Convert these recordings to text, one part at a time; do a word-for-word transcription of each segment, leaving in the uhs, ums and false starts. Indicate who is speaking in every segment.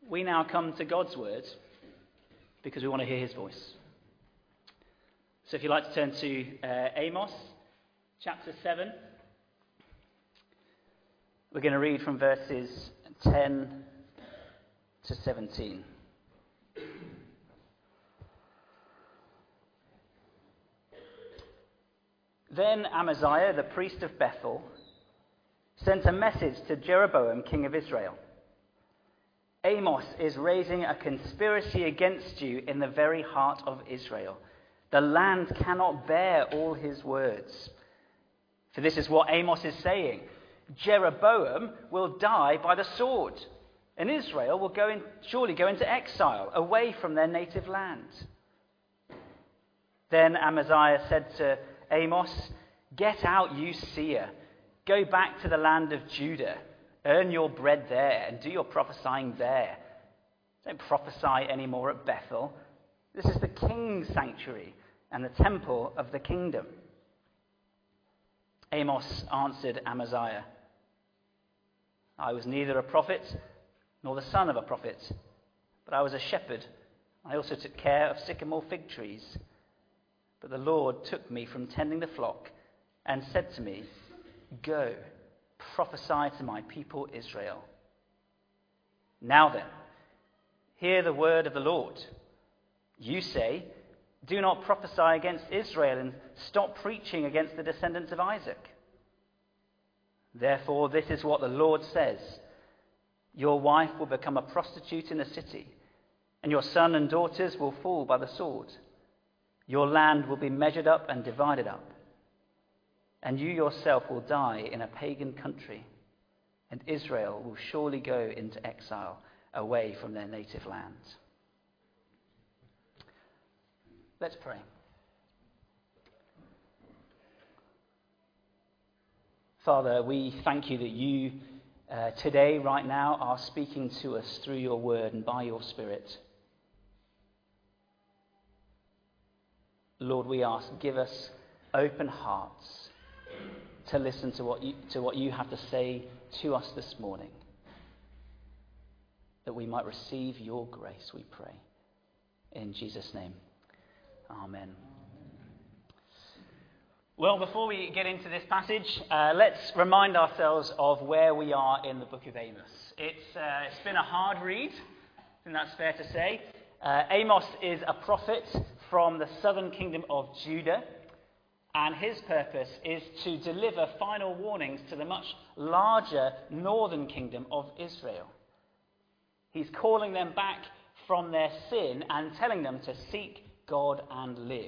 Speaker 1: we now come to God's word because we want to hear his voice. So if you'd like to turn to uh, Amos chapter seven, we're going to read from verses ten to seventeen. Then Amaziah, the priest of Bethel, sent a message to Jeroboam, king of Israel. Amos is raising a conspiracy against you in the very heart of Israel. The land cannot bear all his words. For this is what Amos is saying. Jeroboam will die by the sword, and Israel will go in, surely go into exile, away from their native land. Then Amaziah said to Amos, "Get out, you seer. Go back to the land of Judah. Earn your bread there and do your prophesying there. Don't prophesy anymore at Bethel. This is the king's sanctuary and the temple of the kingdom." Amos answered Amaziah, "I was neither a prophet nor the son of a prophet, but I was a shepherd. I also took care of sycamore fig trees. But the Lord took me from tending the flock and said to me, 'Go, prophesy to my people Israel.' Now then, hear the word of the Lord. You say, 'Do not prophesy against Israel and stop preaching against the descendants of Isaac.' Therefore, this is what the Lord says. Your wife will become a prostitute in the city, and your son and daughters will fall by the sword. Your land will be measured up and divided up, and you yourself will die in a pagan country, and Israel will surely go into exile away from their native land." Let's pray. Father, we thank you that you uh, today, right now, are speaking to us through your word and by your Spirit. Lord, we ask, give us open hearts to listen to what you, to what you have to say to us this morning, that we might receive your grace, we pray. In Jesus' name, amen. Well, before we get into this passage, uh, let's remind ourselves of where we are in the book of Amos. It's, uh, it's been a hard read, I think that's fair to say. Uh, Amos is a prophet from the southern kingdom of Judah, and his purpose is to deliver final warnings to the much larger northern kingdom of Israel. He's calling them back from their sin and telling them to seek God and live.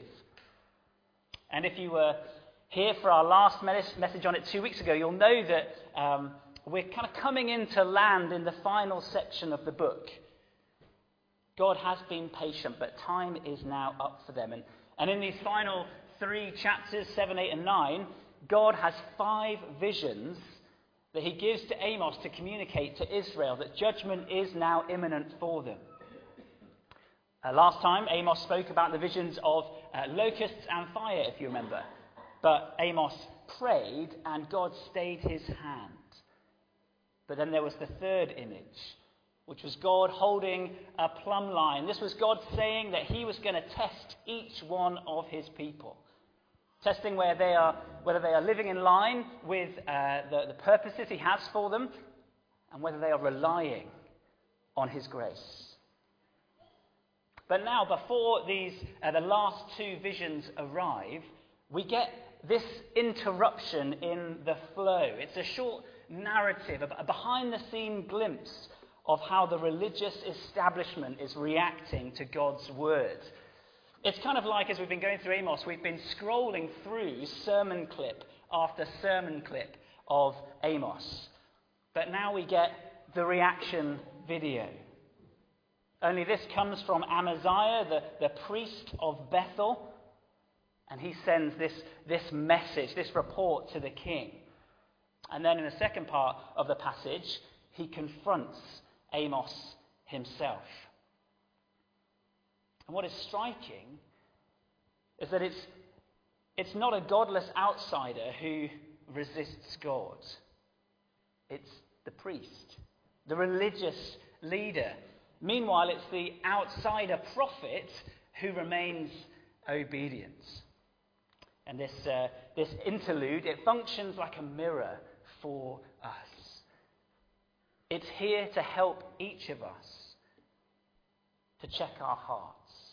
Speaker 1: And if you were here for our last message on it two weeks ago, you'll know that um, we're kind of coming into land in the final section of the book. God has been patient, but time is now up for them. And, and in these final three chapters, seven, eight, and nine, God has five visions that he gives to Amos to communicate to Israel that judgment is now imminent for them. Uh, last time, Amos spoke about the visions of uh, locusts and fire, if you remember. But Amos prayed and God stayed his hand. But then there was the third image, which was God holding a plumb line. This was God saying that he was going to test each one of his people. Testing where they are, whether they are living in line with uh, the, the purposes he has for them, and whether they are relying on his grace. But now, before these uh, the last two visions arrive, we get this interruption in the flow. It's a short narrative, a behind-the-scene glimpse of how the religious establishment is reacting to God's word. It's kind of like, as we've been going through Amos, we've been scrolling through sermon clip after sermon clip of Amos. But now we get the reaction video. Only this comes from Amaziah, the, the priest of Bethel, and he sends this, this message, this report to the king. And then in the second part of the passage, he confronts Amos himself. And what is striking is that it's, it's not a godless outsider who resists God. It's the priest, the religious leader Meanwhile, it's the outsider prophet who remains obedient. And this, uh, this interlude, it functions like a mirror for us. It's here to help each of us to check our hearts.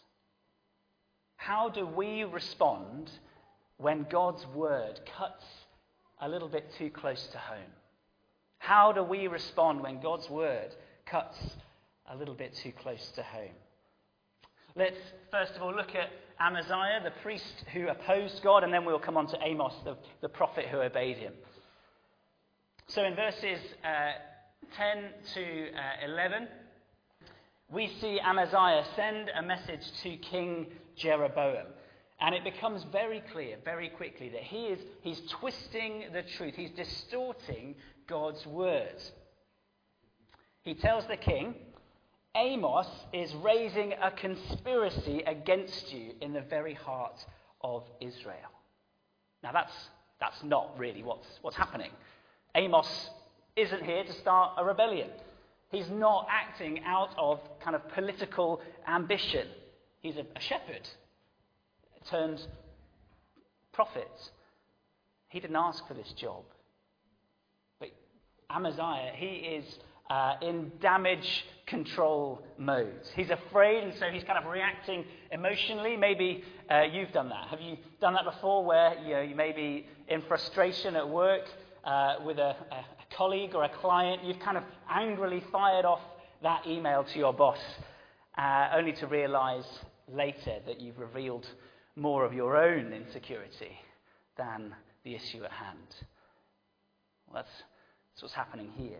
Speaker 1: How do we respond when God's word cuts a little bit too close to home? How do we respond when God's word cuts a little bit too close to home? Let's first of all look at Amaziah, the priest who opposed God, and then we'll come on to Amos, the, the prophet who obeyed him. So in verses uh, ten to eleven, we see Amaziah send a message to King Jeroboam. And it becomes very clear, very quickly, that he is he's twisting the truth. He's distorting God's words. He tells the king, Amos is raising a conspiracy against you in the very heart of Israel. Now that's that's not really what's what's happening. Amos isn't here to start a rebellion. He's not acting out of kind of political ambition. He's a, a shepherd turned prophet. He didn't ask for this job. But Amaziah, he is uh, in damage control mode. He's afraid, and so he's kind of reacting emotionally. Maybe uh, you've done that. Have you done that before, where you know you may be in frustration at work uh, with a, a colleague or a client? You've kind of angrily fired off that email to your boss, uh, only to realise later that you've revealed more of your own insecurity than the issue at hand. Well, that's, that's what's happening here.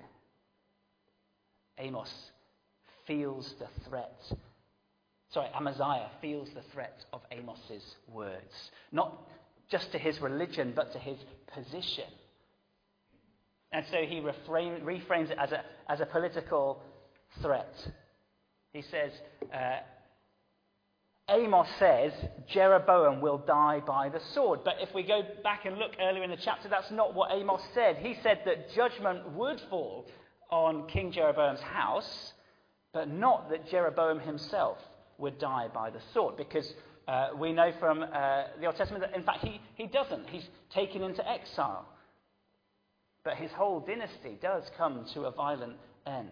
Speaker 1: Amos feels the threat. Sorry, Amaziah feels the threat of Amos's words. Not just to his religion, but to his position. And so he reframe, reframes it as a, as a political threat. He says, uh, Amos says Jeroboam will die by the sword. But if we go back and look earlier in the chapter, that's not what Amos said. He said that judgment would fall on King Jeroboam's house, but not that Jeroboam himself would die by the sword. Because uh, we know from uh, the Old Testament that, in fact, he, he doesn't. He's taken into exile. But his whole dynasty does come to a violent end.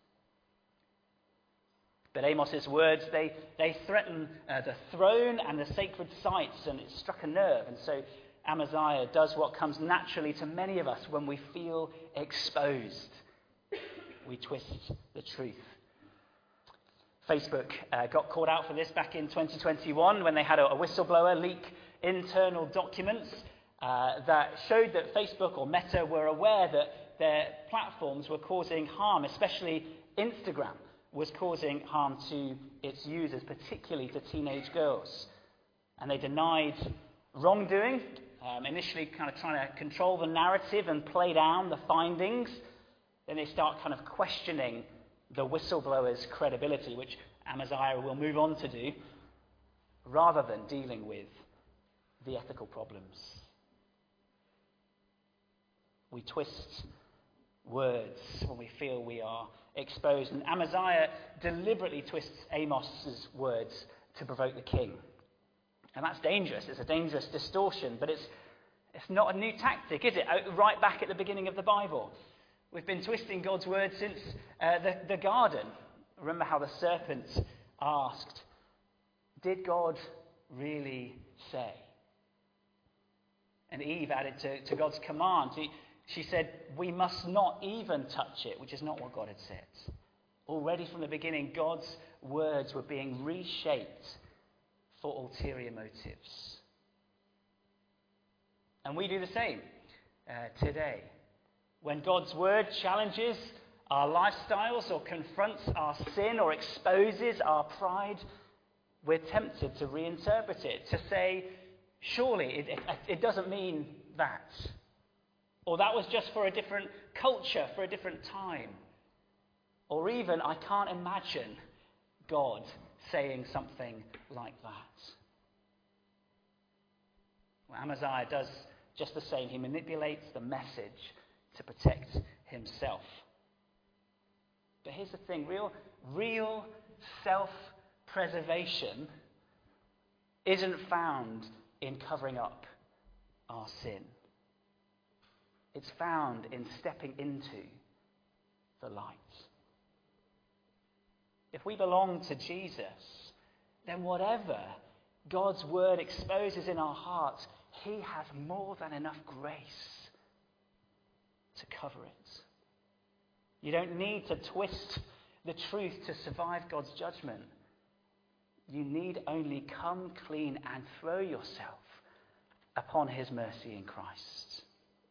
Speaker 1: But Amos's words, they, they threaten uh, the throne and the sacred sites, and it struck a nerve. And so Amaziah does what comes naturally to many of us when we feel exposed. We twist the truth. Facebook uh, got caught out for this back in twenty twenty-one when they had a, a whistleblower leak internal documents uh, that showed that Facebook or Meta were aware that their platforms were causing harm, especially Instagram was causing harm to its users, particularly to teenage girls. And they denied wrongdoing, um, initially kind of trying to control the narrative and play down the findings. Then they start kind of questioning the whistleblower's credibility, which Amaziah will move on to do, rather than dealing with the ethical problems. We twist words when we feel we are exposed. And Amaziah deliberately twists Amos's words to provoke the king. And that's dangerous. It's a dangerous distortion, but it's it's not a new tactic, is it? Right back at the beginning of the Bible. We've been twisting God's word since uh, the, the garden. Remember how the serpent asked, did God really say? And Eve added to, to God's command. She, she said, we must not even touch it, which is not what God had said. Already from the beginning, God's words were being reshaped for ulterior motives. And we do the same uh, today. When God's word challenges our lifestyles or confronts our sin or exposes our pride, we're tempted to reinterpret it, to say, surely it, it, it doesn't mean that. Or that was just for a different culture, for a different time. Or even, I can't imagine God saying something like that. Well, Amaziah does just the same. He manipulates the message to protect himself. But here's the thing, real, real self-preservation isn't found in covering up our sin. It's found in stepping into the light. If we belong to Jesus, then whatever God's word exposes in our hearts, he has more than enough grace to cover it. You don't need to twist the truth to survive God's judgment. You need only come clean and throw yourself upon his mercy in Christ.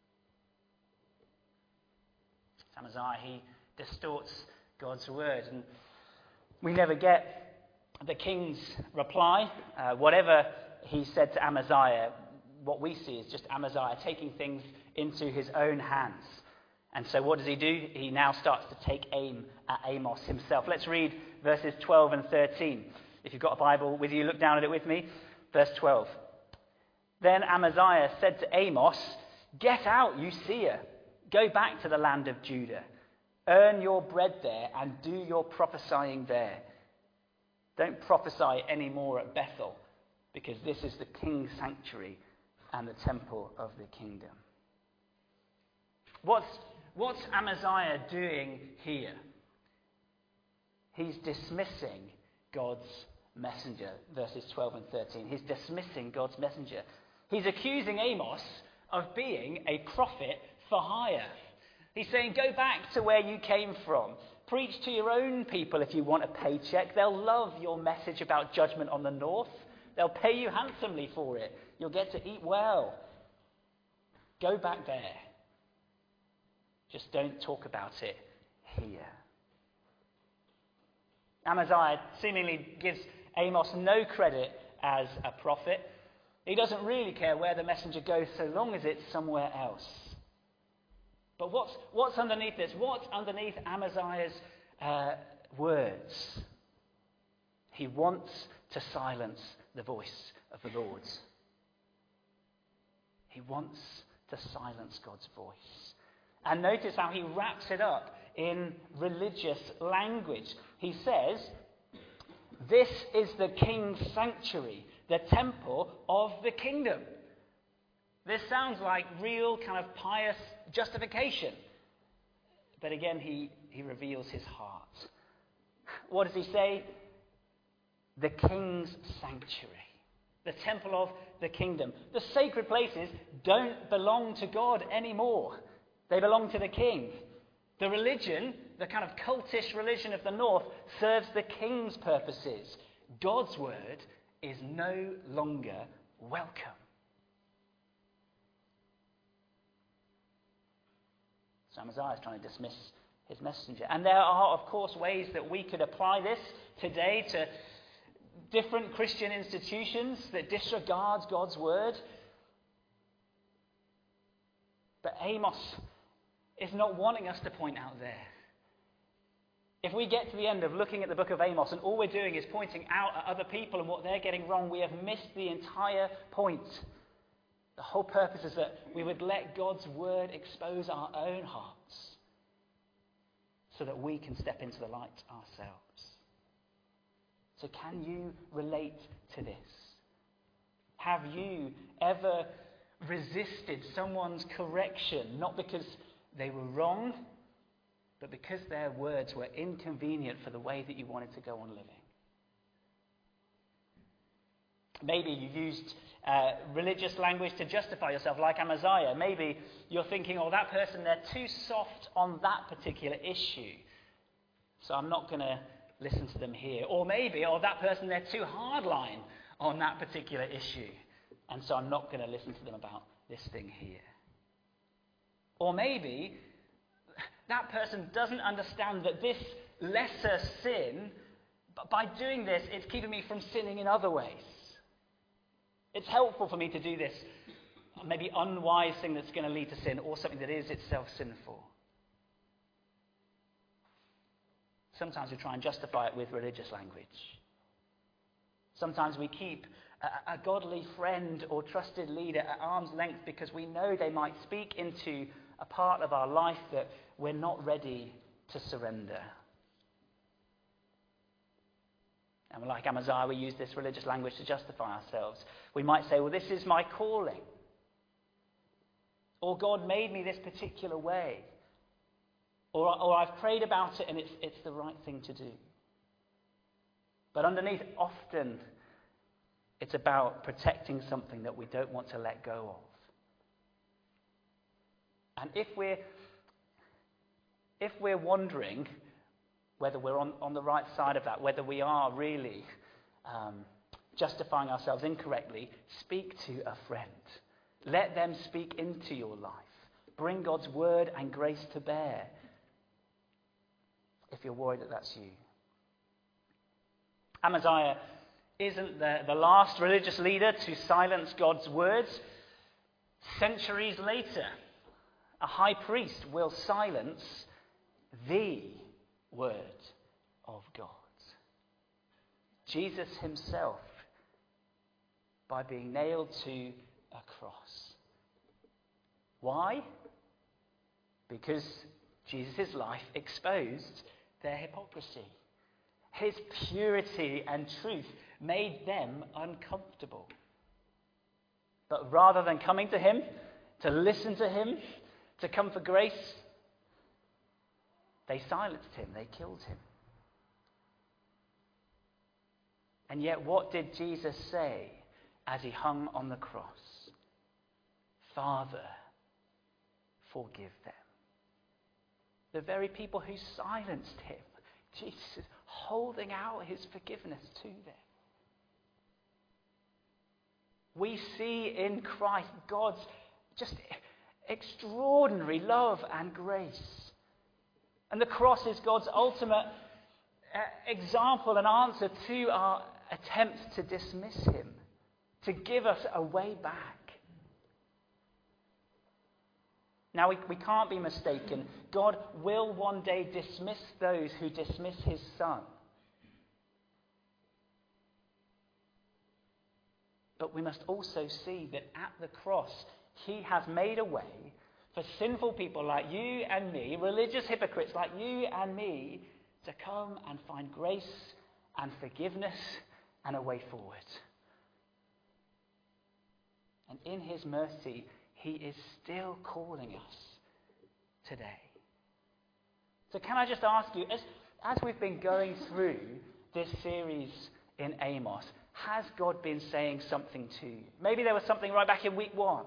Speaker 1: Amaziah, he distorts God's word, and we never get the king's reply. Uh, whatever he said to Amaziah, what we see is just Amaziah taking things into his own hands. And so what does he do? He now starts to take aim at Amos himself. Let's read verses twelve and thirteen. If you've got a Bible with you, look down at it with me. Verse twelve. Then Amaziah said to Amos, "Get out, you seer. Go back to the land of Judah. Earn your bread there and do your prophesying there. Don't prophesy anymore at Bethel, because this is the king's sanctuary and the temple of the kingdom." What's, what's Amaziah doing here? He's dismissing God's messenger, verses twelve and thirteen. He's dismissing God's messenger. He's accusing Amos of being a prophet for hire. He's saying, go back to where you came from. Preach to your own people if you want a paycheck. They'll love your message about judgment on the north. They'll pay you handsomely for it. You'll get to eat well. Go back there. Just don't talk about it here. Amaziah seemingly gives Amos no credit as a prophet. He doesn't really care where the messenger goes so long as it's somewhere else. But what's, what's underneath this? What's underneath Amaziah's uh, words? He wants to silence the voice of the Lord. He wants to silence God's voice. And notice how he wraps it up in religious language. He says, "This is the king's sanctuary, the temple of the kingdom." This sounds like real kind of pious justification. But again, he, he reveals his heart. What does he say? The king's sanctuary, the temple of the kingdom. The sacred places don't belong to God anymore. They belong to the king. The religion, the kind of cultish religion of the north, serves the king's purposes. God's word is no longer welcome. So Amaziah is trying to dismiss his messenger. And there are, of course, ways that we could apply this today to different Christian institutions that disregard God's word. But Amos is not wanting us to point out there. If we get to the end of looking at the book of Amos and all we're doing is pointing out at other people and what they're getting wrong, we have missed the entire point. The whole purpose is that we would let God's word expose our own hearts so that we can step into the light ourselves. So can you relate to this? Have you ever resisted someone's correction, not because they were wrong, but because their words were inconvenient for the way that you wanted to go on living? Maybe you used uh, religious language to justify yourself, like Amaziah. Maybe you're thinking, oh, that person, they're too soft on that particular issue, so I'm not going to listen to them here. Or maybe, oh, that person, they're too hardline on that particular issue, and so I'm not going to listen to them about this thing here. Or maybe that person doesn't understand that this lesser sin, but by doing this, it's keeping me from sinning in other ways. It's helpful for me to do this maybe unwise thing that's going to lead to sin, or something that is itself sinful. Sometimes we try and justify it with religious language. Sometimes we keep a, a godly friend or trusted leader at arm's length because we know they might speak into a part of our life that we're not ready to surrender. And like Amaziah, we use this religious language to justify ourselves. We might say, well, this is my calling. Or God made me this particular way. Or, or I've prayed about it and it's, it's the right thing to do. But underneath, often, it's about protecting something that we don't want to let go of. And if we're, if we're wondering whether we're on, on the right side of that, whether we are really um, justifying ourselves incorrectly, speak to a friend. Let them speak into your life. Bring God's word and grace to bear if you're worried that that's you. Amaziah isn't the, the last religious leader to silence God's words. Centuries later, a high priest will silence the word of God. Jesus himself, by being nailed to a cross. Why? Because Jesus' life exposed their hypocrisy. His purity and truth made them uncomfortable. But rather than coming to him, to listen to him, to come for grace, they silenced him, they killed him. And yet what did Jesus say as he hung on the cross? Father, forgive them. The very people who silenced him, Jesus is holding out his forgiveness to them. We see in Christ God's just extraordinary love and grace. And the cross is God's ultimate uh, example and answer to our attempts to dismiss him, to give us a way back. Now, we, we can't be mistaken. God will one day dismiss those who dismiss his Son. But we must also see that at the cross, he has made a way for sinful people like you and me, religious hypocrites like you and me, to come and find grace and forgiveness and a way forward. And in his mercy, he is still calling us today. So can I just ask you, as, as we've been going through this series in Amos, has God been saying something to you? Maybe there was something right back in week one.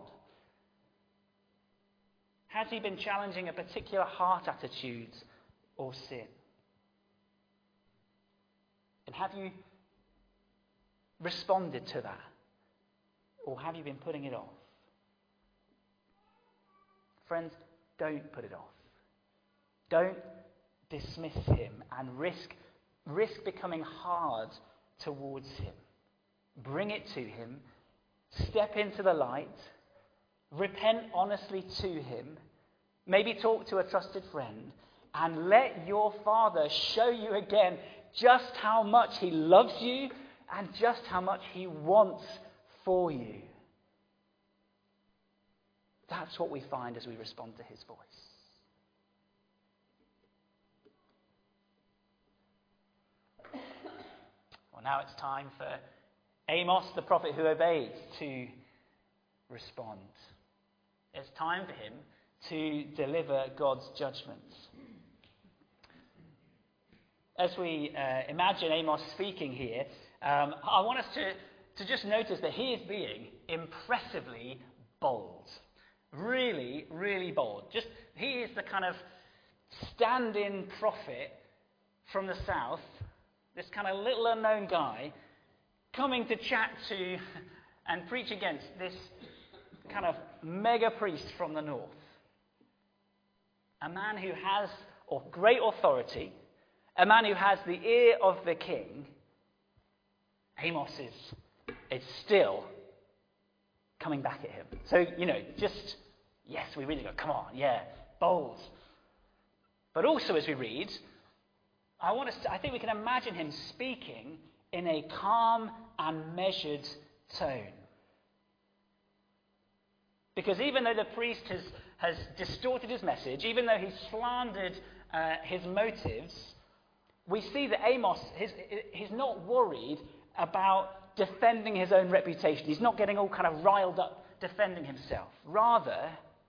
Speaker 1: Has he been challenging a particular heart attitude or sin? And have you responded to that? Or have you been putting it off? Friends, don't put it off. Don't dismiss him and risk, risk becoming hard towards him. Bring it to him. Step into the light. Repent honestly to him. Maybe talk to a trusted friend. And let your Father show you again just how much he loves you and just how much he wants for you. That's what we find as we respond to his voice. Well, now it's time for Amos, the prophet who obeyed, to respond. It's time for him to deliver God's judgments. As we uh, imagine Amos speaking here, um, I want us to, to just notice that he is being impressively bold. Really, really bold. Just he is the kind of stand-in prophet from the south, this kind of little unknown guy, coming to chat to and preach against this kind of mega priest from the north. A man who has or great authority, a man who has the ear of the king. Amos is, is still coming back at him. So, you know, just, yes, we really go, come on, yeah, bold. But also as we read, I want us to, I think we can imagine him speaking in a calm and measured tone. Because even though the priest has, has distorted his message, even though he's slandered uh, his motives, we see that Amos, his, he's not worried about defending his own reputation. He's not getting all kind of riled up defending himself. Rather,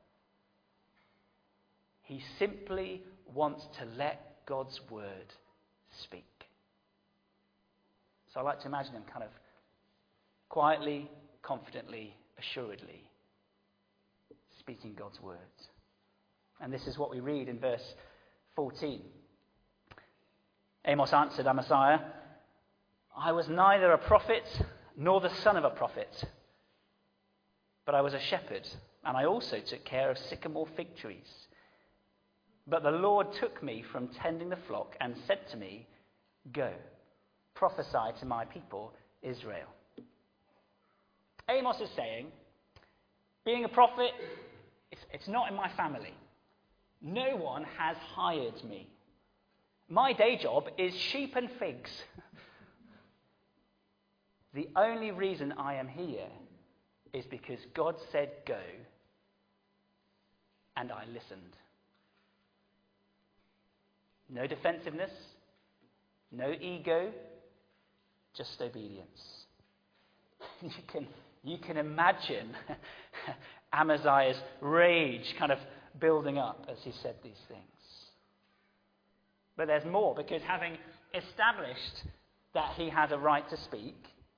Speaker 1: he simply wants to let God's word speak. So I like to imagine him kind of quietly, confidently, assuredly speaking God's words. And this is what we read in verse fourteen. Amos answered Amaziah, I was neither a prophet nor the son of a prophet, but I was a shepherd, and I also took care of sycamore fig trees. But the Lord took me from tending the flock and said to me, Go, prophesy to my people Israel. Amos is saying, being a prophet, it's, it's not in my family. No one has hired me. My day job is sheep and figs. The only reason I am here is because God said go, and I listened. No defensiveness, no ego, just obedience. You can, you can imagine Amaziah's rage kind of building up as he said these things. But there's more, because having established that he has a right to speak,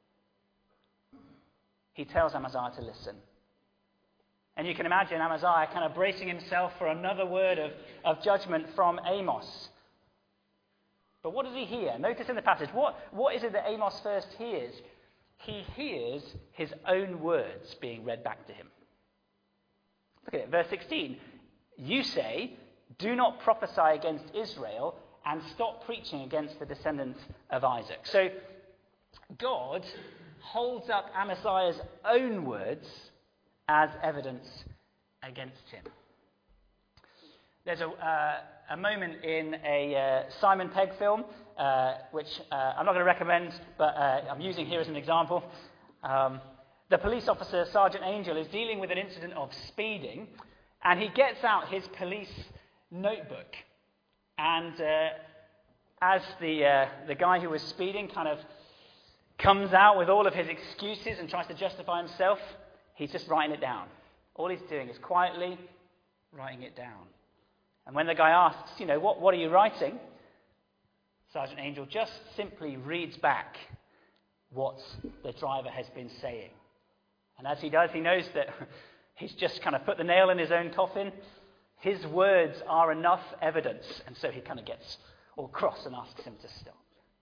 Speaker 1: he tells Amaziah to listen. And you can imagine Amaziah kind of bracing himself for another word of, of judgment from Amos. But what does he hear? Notice in the passage, what, what is it that Amos first hears? He hears his own words being read back to him. Look at it, verse sixteen. You say, do not prophesy against Israel and stop preaching against the descendants of Isaac. So God holds up Amaziah's own words as evidence against him. There's a, uh, a moment in a uh, Simon Pegg film, uh, which uh, I'm not going to recommend, but uh, I'm using here as an example. Um, the police officer, Sergeant Angel, is dealing with an incident of speeding, and he gets out his police notebook. And uh, as the uh, the guy who was speeding kind of comes out with all of his excuses and tries to justify himself, he's just writing it down. All he's doing is quietly writing it down. And when the guy asks, you know, what, what are you writing? Sergeant Angel just simply reads back what the driver has been saying. And as he does, he knows that he's just kind of put the nail in his own coffin. His words are enough evidence. And so he kind of gets all cross and asks him to stop.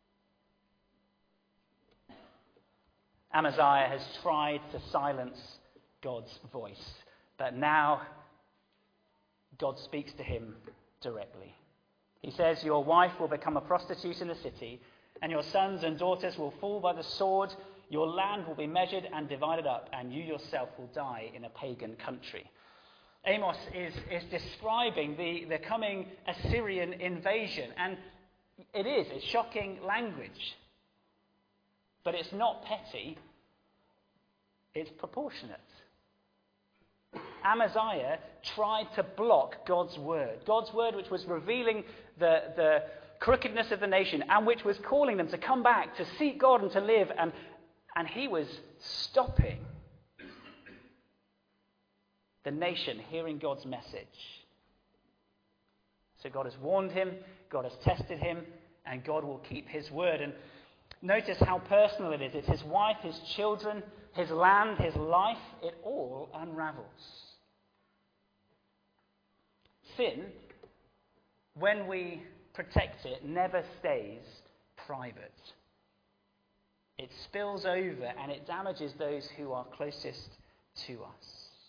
Speaker 1: Amaziah has tried to silence God's voice, but now God speaks to him directly. He says, your wife will become a prostitute in the city, and your sons and daughters will fall by the sword. Your land will be measured and divided up, and you yourself will die in a pagan country. Amos is, is describing the, the coming Assyrian invasion, and it is, it's shocking language. But it's not petty, it's proportionate. Amaziah tried to block God's word. God's word which was revealing the, the crookedness of the nation and which was calling them to come back, to seek God and to live. And, and he was stopping the nation hearing God's message. So God has warned him, God has tested him, and God will keep his word. And notice how personal it is. It's his wife, his children, his land, his life. It all unravels. Sin, when we protect it, never stays private. It spills over and it damages those who are closest to us.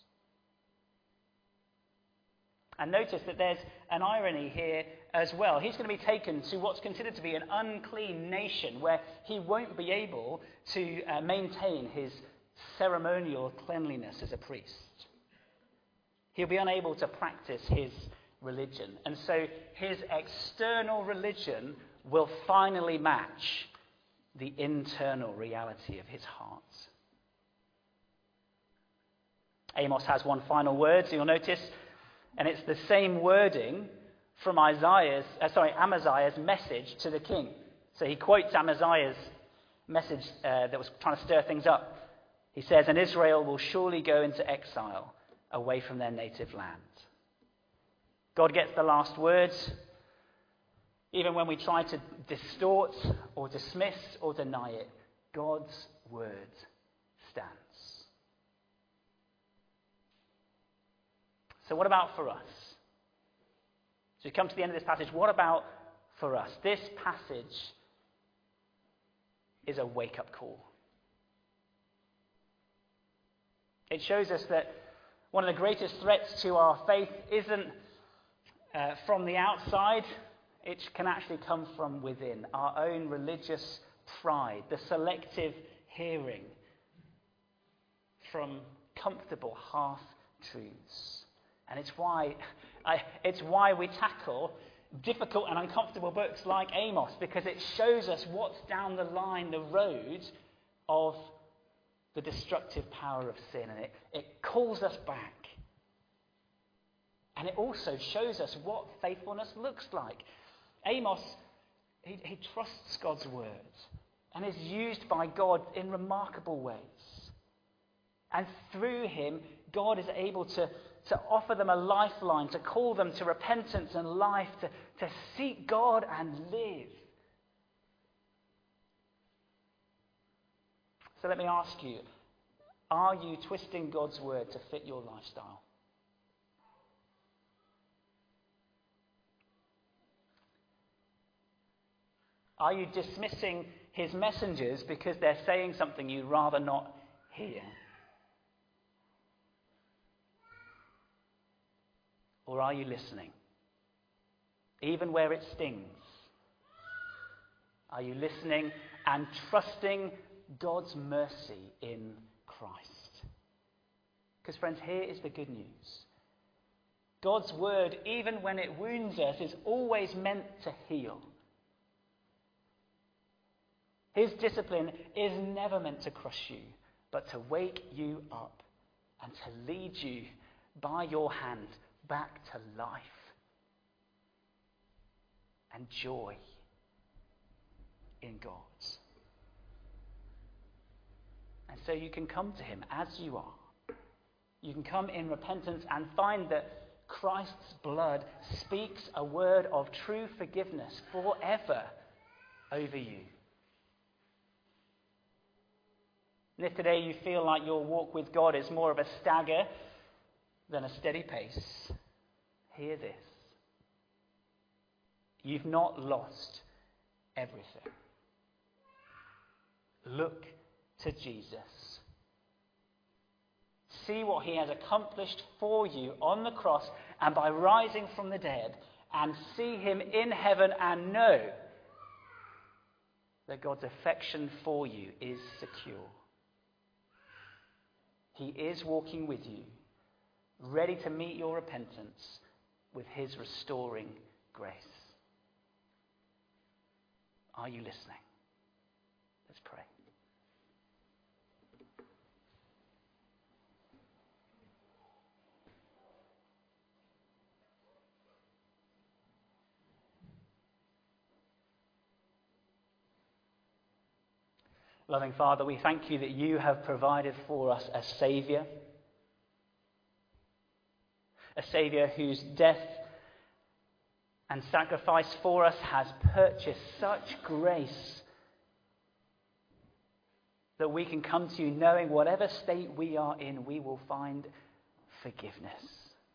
Speaker 1: And notice that there's an irony here as well. He's going to be taken to what's considered to be an unclean nation where he won't be able to uh, maintain his ceremonial cleanliness as a priest. He'll be unable to practice his religion. And so his external religion will finally match the internal reality of his heart. Amos has one final word, so you'll notice, and it's the same wording from Isaiah's, uh, sorry, Amaziah's message to the king. So he quotes Amaziah's message uh, that was trying to stir things up. He says, "And Israel will surely go into exile away from their native land." God gets the last words, even when we try to distort or dismiss or deny it. God's word stands. So what about for us? So we come to the end of this passage. What about for us? This passage is a wake-up call. It shows us that one of the greatest threats to our faith isn't uh, from the outside. It can actually come from within, our own religious pride, the selective hearing from comfortable half-truths. And it's why, I, it's why we tackle difficult and uncomfortable books like Amos, because it shows us what's down the line, the road of the destructive power of sin. And it, it calls us back. And it also shows us what faithfulness looks like. Amos, he, he trusts God's word and is used by God in remarkable ways. And through him, God is able to, to offer them a lifeline, to call them to repentance and life, to, to seek God and live. So let me ask you, are you twisting God's word to fit your lifestyle? Are you dismissing his messengers because they're saying something you'd rather not hear? Or are you listening? Even where it stings. Are you listening and trusting God's mercy in Christ? Because friends, here is the good news. God's word, even when it wounds us, is always meant to heal. His discipline is never meant to crush you, but to wake you up and to lead you by your hand back to life and joy in God. And so you can come to him as you are. You can come in repentance and find that Christ's blood speaks a word of true forgiveness forever over you. And if today you feel like your walk with God is more of a stagger than a steady pace, hear this. You've not lost everything. Look to Jesus. See what he has accomplished for you on the cross and by rising from the dead, and see him in heaven and know that God's affection for you is secure. He is walking with you, ready to meet your repentance with his restoring grace. Are you listening? Let's pray. Loving Father, we thank you that you have provided for us a Saviour. A Saviour whose death and sacrifice for us has purchased such grace that we can come to you knowing whatever state we are in, we will find forgiveness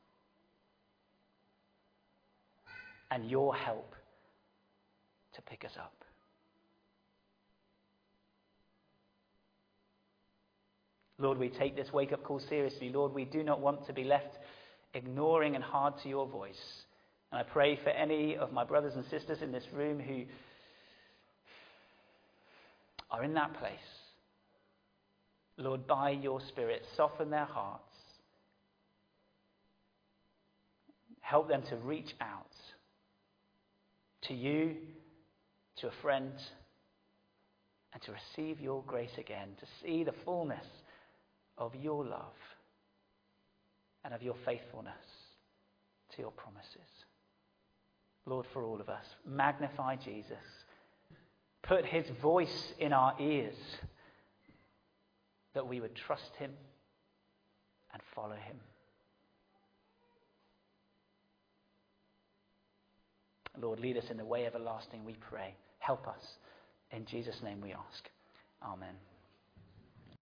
Speaker 1: and your help to pick us up. Lord, we take this wake-up call seriously. Lord, we do not want to be left ignoring and hard to your voice. And I pray for any of my brothers and sisters in this room who are in that place. Lord, by your Spirit, soften their hearts. Help them to reach out to you, to a friend, and to receive your grace again, to see the fullness of your love and of your faithfulness to your promises. Lord, for all of us. Magnify Jesus. Put his voice in our ears that we would trust him and follow him. Lord, lead us in the way everlasting, we pray. Help us. In Jesus' name we ask. Amen.